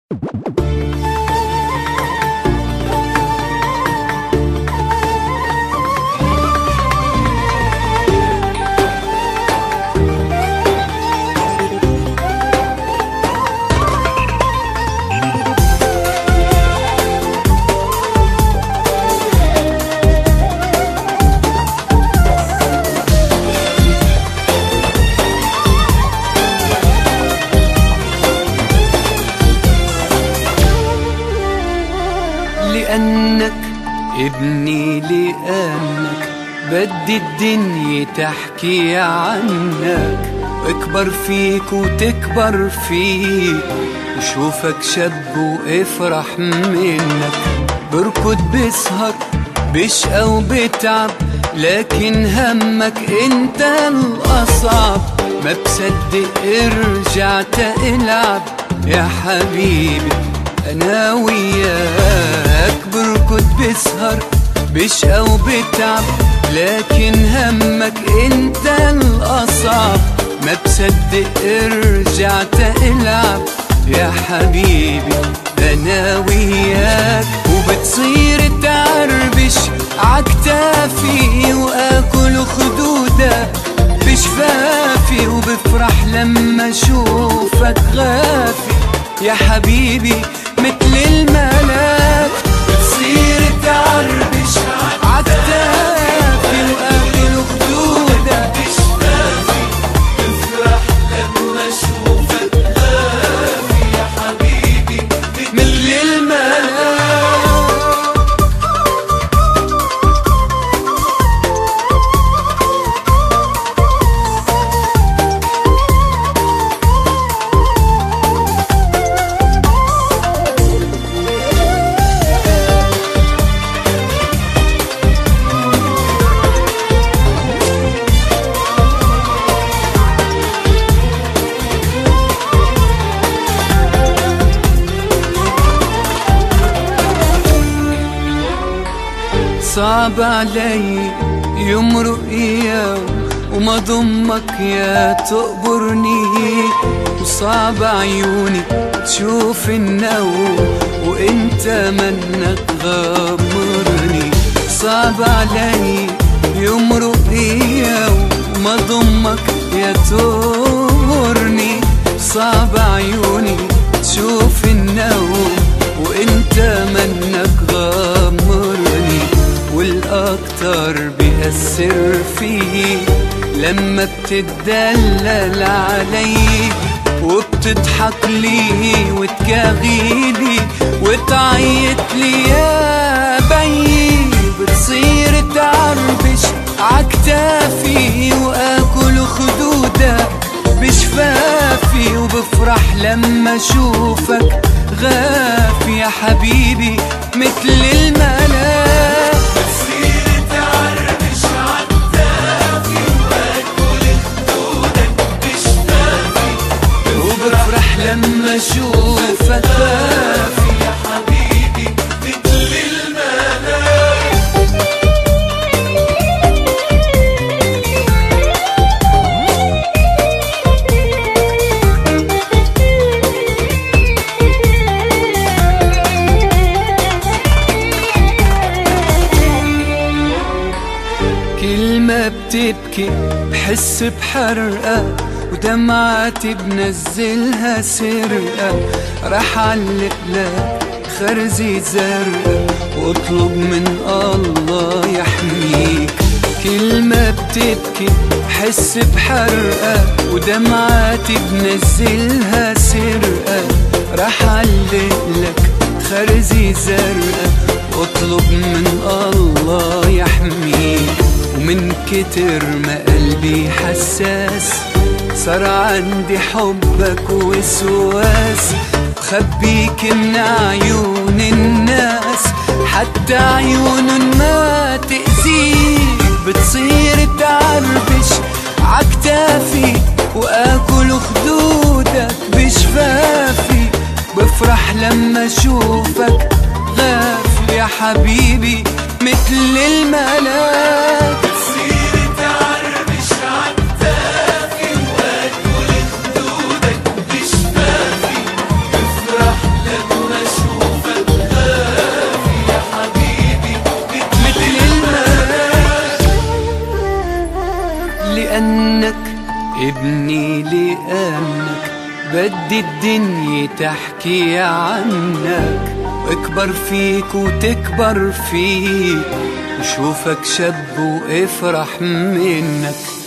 لأنك ابني، لأنك بدي الدنيا تحكي عنك، اكبر فيك وتكبر فيك، وشوفك شب وافرح منك. بركض بسهر بشقى وبتعب، لكن همك انت الأصعب. ما بصدق رجعت العب يا حبيبي أنا وياك. بركض بسهر بشقى وبتعب، لكن همك انت الأصعب. ما بصدق رجعت العب يا حبيبي أنا وياك. وبتصير تعربش عكتافي، وآكل خدودك بشفافي، وبفرح لما أشوفك غافي يا حبيبي مثل الملاك. بتصير تعربش عكتافي، وآكل خدودك بشفافي، بفرح لما أشوفك غافي يا حبيبي مثل الملاك. صعب علي يمرق يوم وما ضمك يا تقبرني، وصعب عيوني تشوف النوم وانت منك غامرني. صعب علي يمرق يوم وما ضمك يا تقبرني، صعب عيوني تشوف النوم وانت منك غامرني. والأكتر بيأثر فيه لما بتدلل علي، وبتضحك لي وتكاغيلي وتعيط لي يا بيي. بتصير تعربش عكتافي، وآكل خدودك بشفافي، وبفرح لما أشوفك غافي يا حبيبي مثل الملاك. بتصير تعربش عكتافي، وآكل خدودك بشفافي، وبفرح لما أشوفك غافي يا حبيبي مثل الملاك. كلمة بتبكي بحس بحرقة، ودمعتي بنزلها سرقة. رح علق لك خرزي زرقاء، واطلب من الله يحميك. كلمة بتبكي بحس بحرقة، ودمعتي بنزلها سرقة. رح علق لك خرزي زرقاء، واطلب من الله يحميك. ومن كتر ما قلبي حساس، صار عندي حبك وسواس. بخبيك من عيون الناس، حتى عيون ما تأذيك. بتصير تعربش عكتافي، وآكل خدودك بشفافي، بفرح لما أشوفك غافي يا حبيبي مثل الملاك. بتصير تعربش عكتافي، وآكل خدودك بشفافي، بفرح لما بدي الدنيا تحكي عنك، واكبر فيك وتكبر فيك، وشوفك شب وافرح منك.